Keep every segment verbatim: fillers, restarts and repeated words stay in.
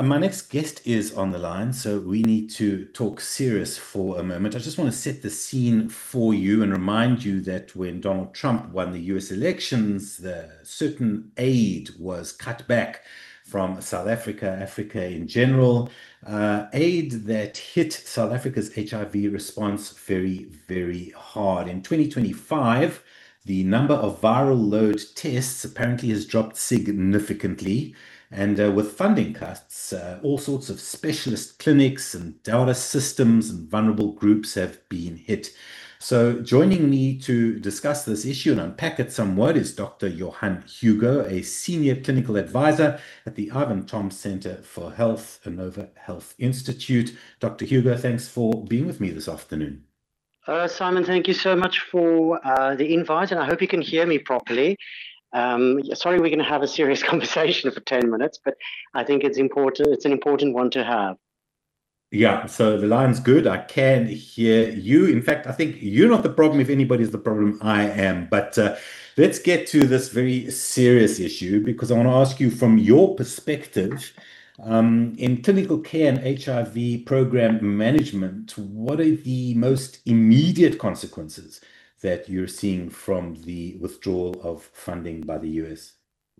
Uh, my next guest is on the line, so we need to talk serious for a moment. I just want to set the scene for you and remind you that when Donald Trump won the U S elections, the certain aid was cut back from South Africa, Africa in general, uh, aid that hit South Africa's H I V response very, very hard. In twenty twenty-five, the number of viral load tests apparently has dropped significantly. And uh, with funding cuts, uh, all sorts of specialist clinics and data systems and vulnerable groups have been hit. So, joining me to discuss this issue and unpack it somewhat is Doctor Johan Hugo, a senior clinical advisor at the Ivan Tom Center for Health, Inova Health Institute. Doctor Hugo, thanks for being with me this afternoon. Uh, Simon, thank you so much for uh, the invite, and I hope you can hear me properly. Um, sorry, we're going to have a serious conversation for ten minutes, but I think it's important. It's an important one to have. Yeah, so the line's good. I can hear you. In fact, I think you're not the problem. If anybody's the problem, I am. But uh, let's get to this very serious issue because I want to ask you from your perspective, um, in clinical care and H I V program management, what are the most immediate consequences that you're seeing from the withdrawal of funding by the U S?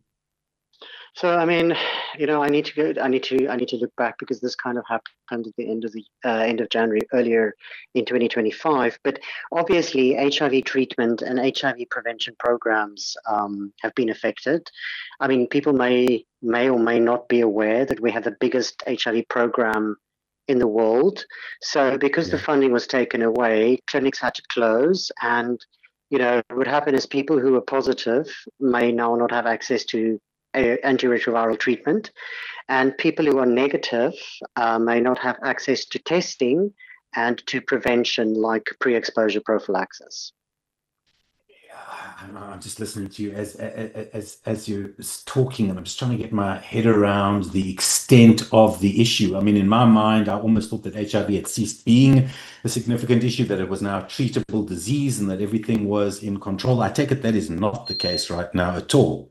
So, I mean, you know, I need to go. I need to. I need to look back because this kind of happened at the end of the uh, end of January, earlier in twenty twenty-five. But obviously, H I V treatment and H I V prevention programs um, have been affected. I mean, people may may or may not be aware that we have the biggest H I V program in the world. So, because the Yeah. funding was taken away, clinics had to close, and you know, what happened is people who were positive may now not have access to uh, antiretroviral treatment, and people who are negative uh, may not have access to testing and to prevention like pre-exposure prophylaxis. I'm I'm just listening to you as as as you're talking, and I'm just trying to get my head around the extent of the issue. I mean, in my mind, I almost thought that H I V had ceased being a significant issue, that it was now a treatable disease, and that everything was in control. I take it that is not the case right now at all.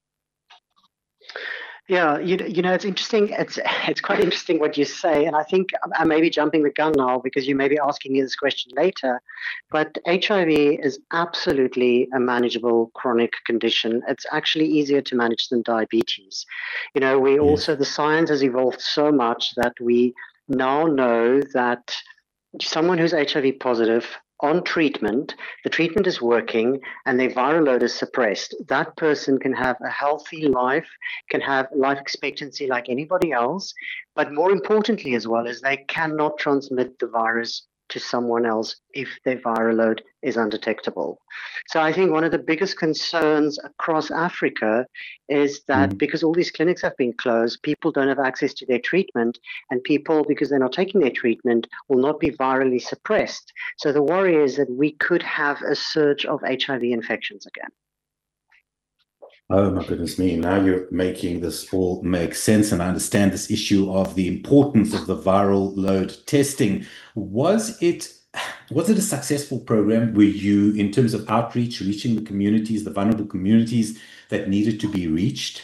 Yeah, you, you know, it's interesting. It's it's quite interesting what you say, and I think I may be jumping the gun now because you may be asking me this question later. But H I V is absolutely a manageable chronic condition. It's actually easier to manage than diabetes. You know, we Yes. also the science has evolved so much that we now know that someone who's H I V positive on treatment, the treatment is working and their viral load is suppressed, that person can have a healthy life, can have life expectancy like anybody else. But more importantly, as well, is they cannot transmit the virus to someone else if their viral load is undetectable. So I think one of the biggest concerns across Africa is that Mm. because all these clinics have been closed, people don't have access to their treatment, and people, because they're not taking their treatment, will not be virally suppressed. So the worry is that we could have a surge of H I V infections again. Oh my goodness me. Now you're making this all make sense, and I understand this issue of the importance of the viral load testing. Was it was it a successful program? Were you, in terms of outreach, reaching the communities, the vulnerable communities that needed to be reached?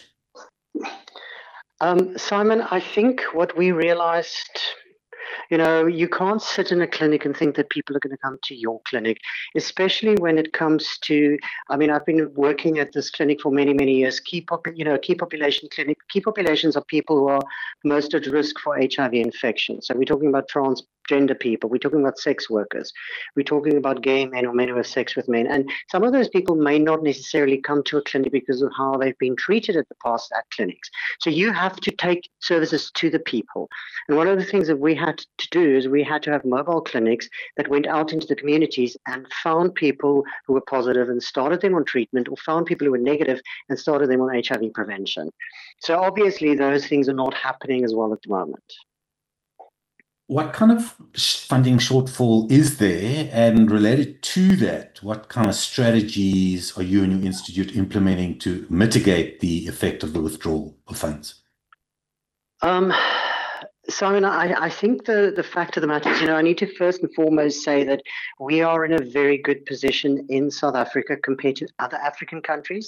Um, Simon, I think what we realized, you know, you can't sit in a clinic and think that people are going to come to your clinic, especially when it comes to, I mean, I've been working at this clinic for many, many years. Key pop, you know, key population clinic, key populations are people who are most at risk for H I V infection. So we're talking about transgender people, we're talking about sex workers, we're talking about gay men or men who have sex with men. And some of those people may not necessarily come to a clinic because of how they've been treated at the past at clinics. So you have to take services to the people. And one of the things that we had to do is we had to have mobile clinics that went out into the communities and found people who were positive and started them on treatment, or found people who were negative and started them on H I V prevention. So obviously those things are not happening as well at the moment. What kind of sh- funding shortfall is there? And related to that, what kind of strategies are you and your institute implementing to mitigate the effect of the withdrawal of funds? Um, Simon, I, I think the, the fact of the matter is, you know, I need to first and foremost say that we are in a very good position in South Africa compared to other African countries.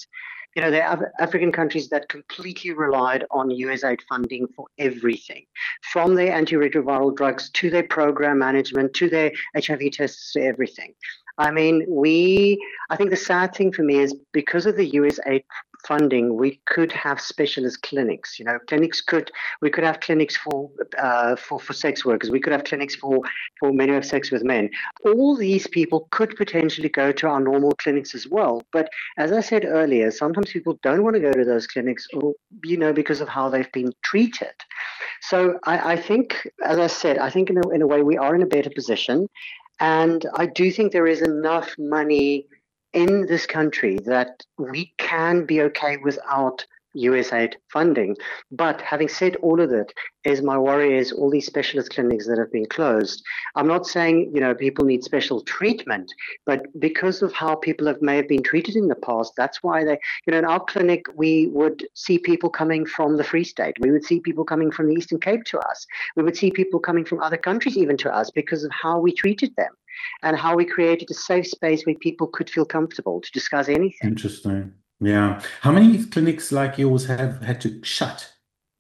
You know, there are African countries that completely relied on U S aid funding for everything, from their antiretroviral drugs to their program management to their H I V tests to everything. I mean, we, I think the sad thing for me is because of the U S aid funding, we could have specialist clinics. You know, clinics could, we could have clinics for, uh, for, for sex workers. We could have clinics for, for men who have sex with men. All these people could potentially go to our normal clinics as well. But as I said earlier, sometimes people don't want to go to those clinics, or, you know, because of how they've been treated. So I, I think, as I said, I think in a, in a way we are in a better position. And I do think there is enough money in this country that we can be okay without U S aid funding. But having said all of that, is my worry is all these specialist clinics that have been closed. I'm not saying, you know, people need special treatment, but because of how people have may have been treated in the past, that's why they, you know, in our clinic, we would see people coming from the Free State. We would see people coming from the Eastern Cape to us. We would see people coming from other countries even to us because of how we treated them and how we created a safe space where people could feel comfortable to discuss anything. Interesting. Yeah. How many clinics like yours have had to shut?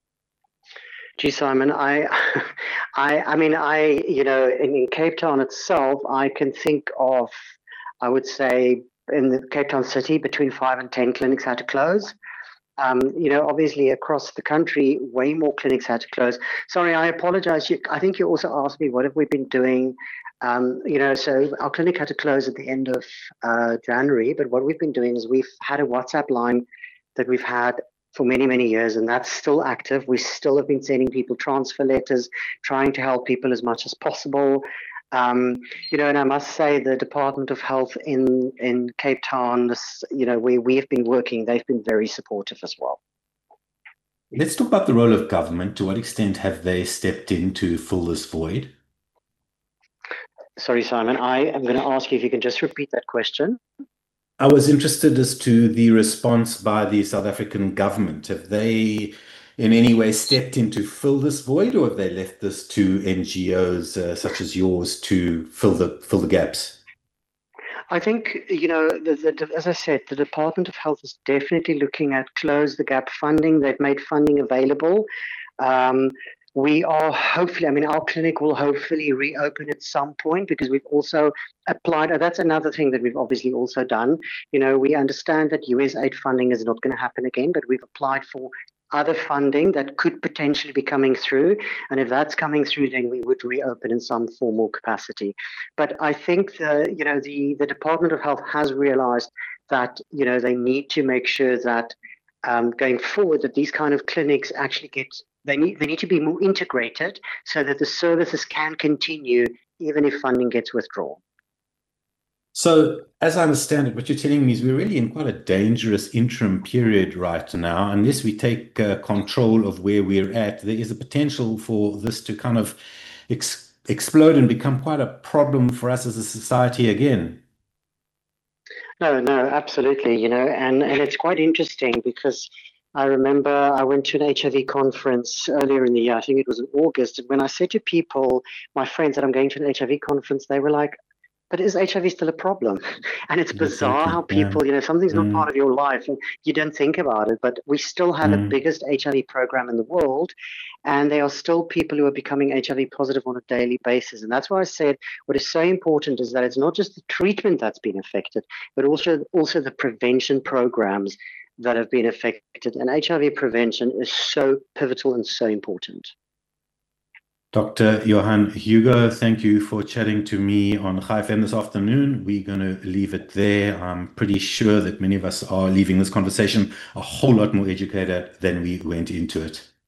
Gee, Simon, I, I, I mean, I, you know, in, in Cape Town itself, I can think of, I would say, in the Cape Town city, between five and ten clinics had to close. Um, you know, obviously across the country, way more clinics had to close. Sorry, I apologize. You, I think you also asked me what have we been doing. Um, you know, so our clinic had to close at the end of uh, January, but what we've been doing is we've had a WhatsApp line that we've had for many, many years, and that's still active. We still have been sending people transfer letters, trying to help people as much as possible. Um, you know, and I must say the Department of Health in, in Cape Town, this, you know, where we have been working, they've been very supportive as well. Let's talk about the role of government. To what extent have they stepped in to fill this void? Sorry, Simon, I am going to ask you if you can just repeat that question. I was interested as to the response by the South African government. Have they in any way stepped in to fill this void, or have they left this to N G Os uh, such as yours to fill the fill the gaps? I think, you know, the, the, as I said, the Department of Health is definitely looking at close the gap funding. They've made funding available. Um, We are hopefully, I mean, our clinic will hopefully reopen at some point because we've also applied. That's another thing that we've obviously also done. You know, we understand that U S aid funding is not going to happen again, but we've applied for other funding that could potentially be coming through. And if that's coming through, then we would reopen in some formal capacity. But I think the, you know, the, the Department of Health has realized that, you know, they need to make sure that um, going forward, that these kind of clinics actually get They need, they need to be more integrated so that the services can continue even if funding gets withdrawn. So, as I understand it, what you're telling me is we're really in quite a dangerous interim period right now. Unless we take uh, control of where we're at, there is a potential for this to kind of ex explode and become quite a problem for us as a society again. No, no, absolutely. You know, and, and it's quite interesting because I remember I went to an H I V conference earlier in the year. I think it was in August. And when I said to people, my friends, that I'm going to an H I V conference, they were like, but is H I V still a problem? And it's bizarre Exactly. how people, Yeah. you know, something's not Mm, part of your life and you don't think about it. But we still have the mm. biggest H I V program in the world. And there are still people who are becoming H I V positive on a daily basis. And that's why I said what is so important is that it's not just the treatment that's been affected, but also, also the prevention programs that have been affected. And H I V prevention is so pivotal and so important. Doctor Johan Hugo, thank you for chatting to me on Chai F M this afternoon. We're going to leave it there. I'm pretty sure that many of us are leaving this conversation a whole lot more educated than we went into it.